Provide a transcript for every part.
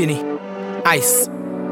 Skinny, Ice.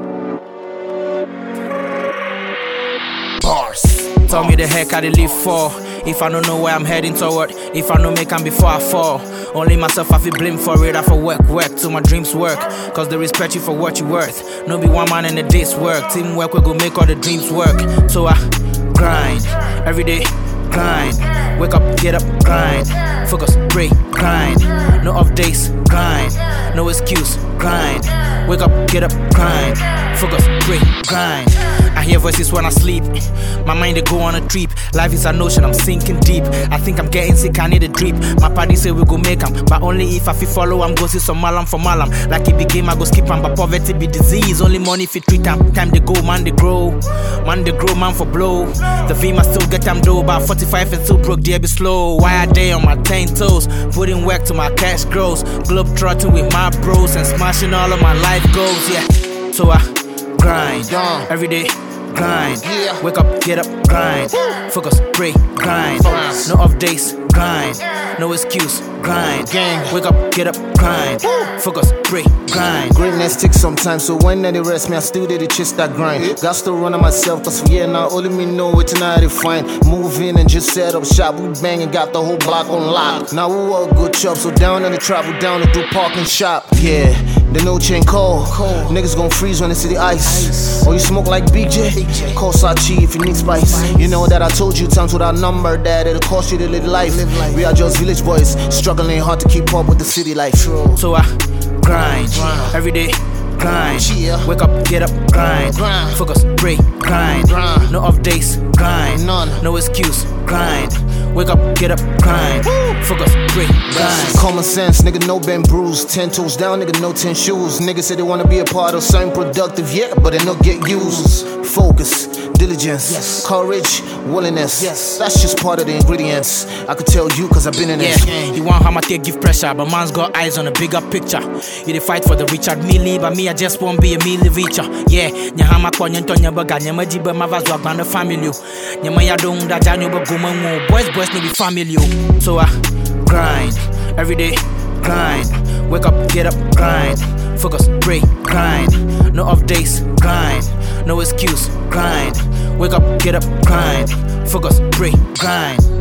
Bars. Tell me the heck I live for. If I don't know where I'm heading toward, if I don't make them before I fall. Only myself I feel blame for it. I for work till my dreams work. Cause they respect you for what you worth. No be one man in a day's work. Teamwork we go make all the dreams work. So I grind every day, grind. Wake up, get up, grind. Focus, pray, grind. No off days, grind. No excuse, grind. Wake up, get up, grind. Focus, pray, grind. I hear voices when I sleep. My mind they go on a trip. Life is an ocean, I'm sinking deep. I think I'm getting sick, I need a drip. My party say we go make 'em, but only if I feel follow, I'm go see some malam for malam. Like it be game, I go skip 'em, but poverty be disease. Only money if you treat 'em. Time they go, man they grow. Man they grow, man for blow. The fame I still get them though. About 45 and still broke, they be slow. Why are they on my 10 toes? Putting work to my cash grows. Globe trotting with my bros and smashing all of my life goals, yeah. So I grind every day, grind. Wake up, get up, grind. Focus, pray, grind. No off days, grind. No excuse, grind. Wake up, get up, grind. Focus, pray, grind. Greatness takes some time, so when they rest me, I still did the chase that grind. Got to run on myself, cause yeah, now only me know it and I define. Move in and just set up shop. We bang and got the whole block on lock. Now we all good chop, so down in the travel, down to do park and shop. Yeah, the no chain cold. Niggas gon' freeze when they see the ice. Or you smoke like BJ, call Sachi if you need spice. You know that I told you times without number that it'll cost you to live life. We are just village boys, struggling hard to keep up with the city life. So I grind every day, grind. Wake up, get up, grind. Focus, pray, grind. No off days, grind. No excuse, grind. Wake up, get up, grind. Focus, pray, grind. Common sense, nigga, no bend bruised. 10 toes down, nigga, no 10 shoes. Niggas say they wanna be a part of something productive, yeah, but they no get used. Focus, diligence, courage, willingness. That's just part of the ingredients. I could tell you cause I've been in it. You want how take give pressure, but man's got eyes on a bigger picture. You dey fight for the Richard Mille, but me I just won't be a Mille Richer. Yeah, nyahama kwa nyentonya baga nyama jiba mavazwa gbana family. Nyama ya dong da janyo ba guma ngo. Boys no be family. So I grind every day, grind. Wake up, get up, grind. Focus, pray, grind. No off days, grind. No excuse, grind. Wake up, get up, grind. Focus, pray, grind.